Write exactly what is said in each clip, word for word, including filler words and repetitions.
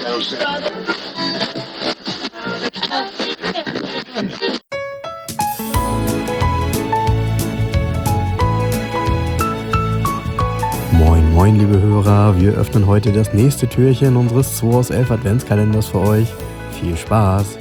Moin, moin, liebe Hörer. Wir öffnen heute das nächste Türchen unseres zwei aus elf Adventskalenders für euch. Viel Spaß!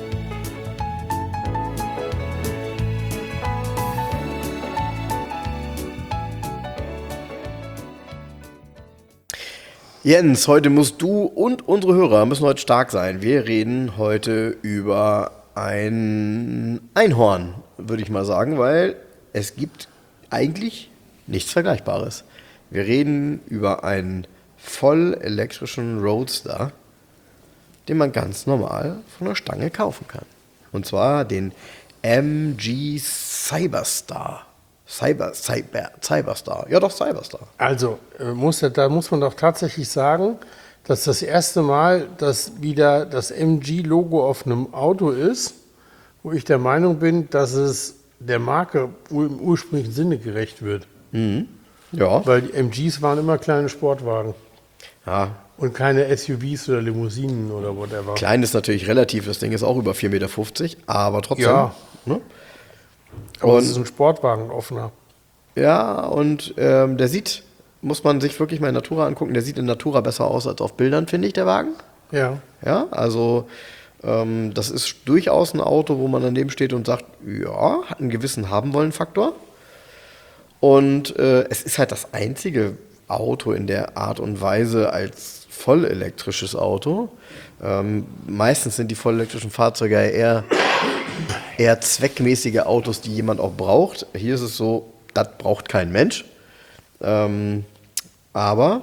Jens, heute musst du und unsere Hörer müssen heute stark sein. Wir reden heute über ein Einhorn, würde ich mal sagen, weil es gibt eigentlich nichts Vergleichbares. Wir reden über einen voll elektrischen Roadster, den man ganz normal von der Stange kaufen kann. Und zwar den M G Cyberstar. Cyber, Cyber, Cyberstar. Ja doch, Cyberstar. Also, muss, da muss man doch tatsächlich sagen, dass das erste Mal, dass wieder das M G-Logo auf einem Auto ist, wo ich der Meinung bin, dass es der Marke im ursprünglichen Sinne gerecht wird. Mhm. Ja. Weil die M Gs waren immer kleine Sportwagen. Ja. Und keine S U Vs oder Limousinen oder whatever. Klein ist natürlich relativ, das Ding ist auch über vier Meter fünfzig, aber trotzdem. Ja. Ne? Aber Und es ist ein Sportwagen offener. Ja, und ähm, der sieht, muss man sich wirklich mal in Natura angucken, der sieht in Natura besser aus als auf Bildern, finde ich, der Wagen. Ja. Ja, also ähm, das ist durchaus ein Auto, wo man daneben steht und sagt, ja, hat einen gewissen Haben-Wollen-Faktor. Und äh, es ist halt das einzige Auto in der Art und Weise als vollelektrisches Auto. Ähm, meistens sind die vollelektrischen Fahrzeuge ja eher, eher zweckmäßige Autos, die jemand auch braucht. Hier ist es so, das braucht kein Mensch. Ähm, aber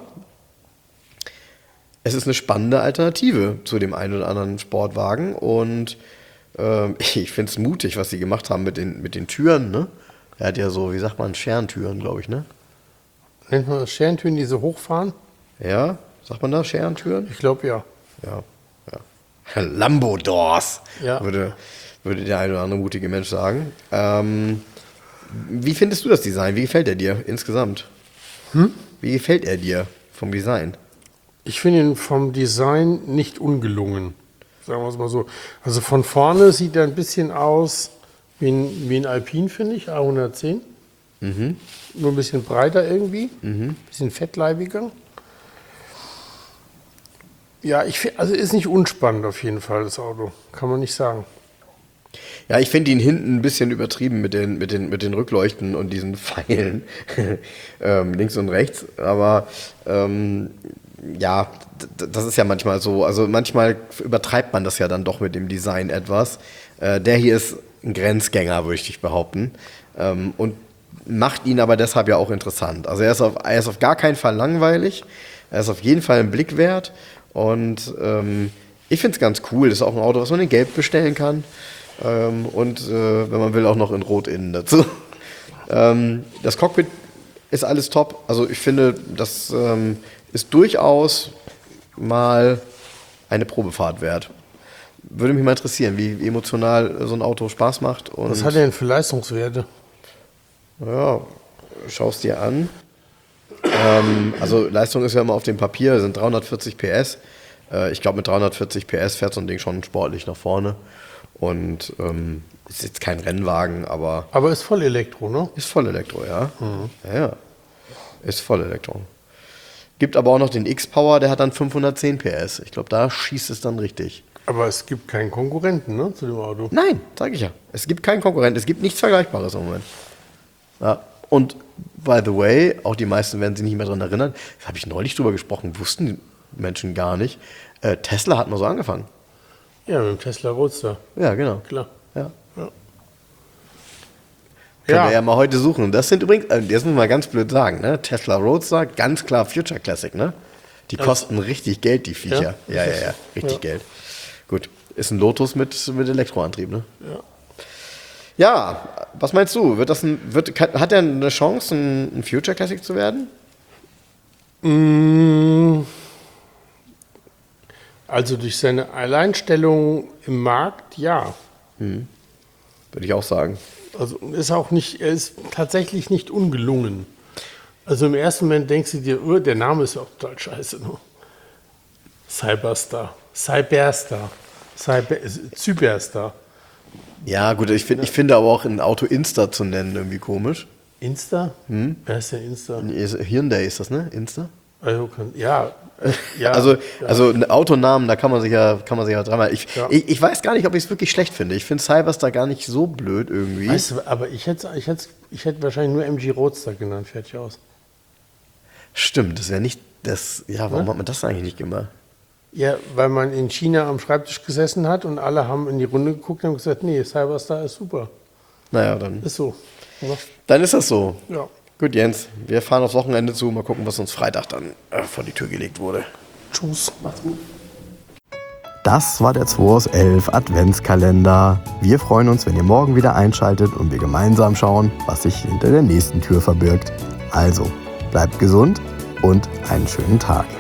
es ist eine spannende Alternative zu dem einen oder anderen Sportwagen. Und ähm, ich finde es mutig, was sie gemacht haben mit den, mit den Türen. Ne? Er hat ja so, wie sagt man, Scherentüren, glaube ich, ne? Nennt man das Scherentüren, die so hochfahren? Ja, sagt man da Scherentüren? Ich glaube ja. Ja, ja. Lambo-Doors, Ja. würde, würde der eine oder andere mutige Mensch sagen. Ähm, wie findest du das Design? Wie gefällt er dir insgesamt? Hm? Wie gefällt er dir vom Design? Ich finde ihn vom Design nicht ungelungen. Sagen wir es mal so. Also von vorne sieht er ein bisschen aus wie ein, wie ein Alpine, finde ich, A hundertzehn. Mhm. Nur ein bisschen breiter irgendwie, Mhm. ein bisschen fettleibiger. Ja, ich find, also ist nicht unspannend auf jeden Fall, das Auto. Kann man nicht sagen. Ja, ich finde ihn hinten ein bisschen übertrieben mit den, mit den, mit den Rückleuchten und diesen Pfeilen ähm, links und rechts. Aber ähm, ja, d- das ist ja manchmal so. Also manchmal übertreibt man das ja dann doch mit dem Design etwas. Äh, der hier ist ein Grenzgänger, würde ich behaupten. Ähm, und macht ihn aber deshalb ja auch interessant. Also er ist auf, er ist auf gar keinen Fall langweilig. Er ist auf jeden Fall ein Blick wert. Und ähm, ich finde es ganz cool. Das ist auch ein Auto, was man in Gelb bestellen kann. Ähm, und äh, wenn man will, auch noch in Rot innen dazu. ähm, das Cockpit ist alles top. Also ich finde, das ähm, ist durchaus mal eine Probefahrt wert. Würde mich mal interessieren, wie emotional so ein Auto Spaß macht. Und Was hat er denn für Leistungswerte? ja, schau es dir an. Ähm, also Leistung ist ja immer auf dem Papier, das sind dreihundertvierzig P S. Äh, ich glaube, mit dreihundertvierzig P S fährt so ein Ding schon sportlich nach vorne. Und ähm, ist jetzt kein Rennwagen, aber Aber ist voll Elektro, ne? ist voll Elektro, ja. Mhm. Ja, ja. Ist voll Elektro. Gibt aber auch noch den X-Power, der hat dann fünfhundertzehn P S. Ich glaube, da schießt es dann richtig. Aber es gibt keinen Konkurrenten, ne, zu dem Auto. Nein, sage ich ja. Es gibt keinen Konkurrenten, es gibt nichts Vergleichbares im Moment. Ja. Und by the way, auch die meisten werden sich nicht mehr daran erinnern, da habe ich neulich drüber gesprochen, wussten die Menschen gar nicht. Äh, Tesla hat mal so angefangen. Ja, mit dem Tesla Roadster, Ja, genau. klar. Ja. Ja. Können Ja. wir ja mal heute suchen. Das sind übrigens, äh, das muss man ganz blöd sagen, ne? Tesla Roadster, ganz klar Future Classic, ne? Die Das- kosten richtig Geld, die Viecher. Ja? Ja, ja, ja, richtig Ja. Geld. Gut, ist ein Lotus mit, mit Elektroantrieb, ne? Ja. Ja, was meinst du? Wird das ein, wird, kann, hat er eine Chance, ein, ein Future Classic zu werden? Mm, Also durch seine Alleinstellung im Markt, ja. Würde ich auch sagen. Also ist auch nicht, er ist tatsächlich nicht ungelungen. Also im ersten Moment denkst du dir, oh, der Name ist ja auch total scheiße. Ne? Cyberstar. Cyberster. Cyber, Zyberster. Ja, gut, ich, find, ich finde aber auch ein Auto Insta zu nennen irgendwie komisch. Insta? Hm? Wer ist der Insta? Hyundai ist das, ne? Insta? Also, kann, ja. ja. Also, ja. also ein Autonamen, da kann man sich ja, kann man sich ja dreimal. Ich, ja. ich, ich weiß gar nicht, ob ich es wirklich schlecht finde. Ich finde Cyberstar gar nicht so blöd irgendwie. Weißt du, aber ich hätte ich hätte, ich hätte wahrscheinlich nur M G Roadster genannt, fertig aus. Stimmt, das wäre nicht das. Ja, warum ja? hat man das eigentlich nicht gemacht? Ja, weil man in China am Schreibtisch gesessen hat und alle haben in die Runde geguckt und haben gesagt, nee, Cyberstar ist super. Naja, dann. Ist so. Ja. Dann ist das so. Ja. Gut, Jens, wir fahren aufs Wochenende zu. Mal gucken, was uns Freitag dann äh, vor die Tür gelegt wurde. Tschüss. Macht's gut. Das war der zwei aus elf Adventskalender. Wir freuen uns, wenn ihr morgen wieder einschaltet und wir gemeinsam schauen, was sich hinter der nächsten Tür verbirgt. Also, bleibt gesund und einen schönen Tag.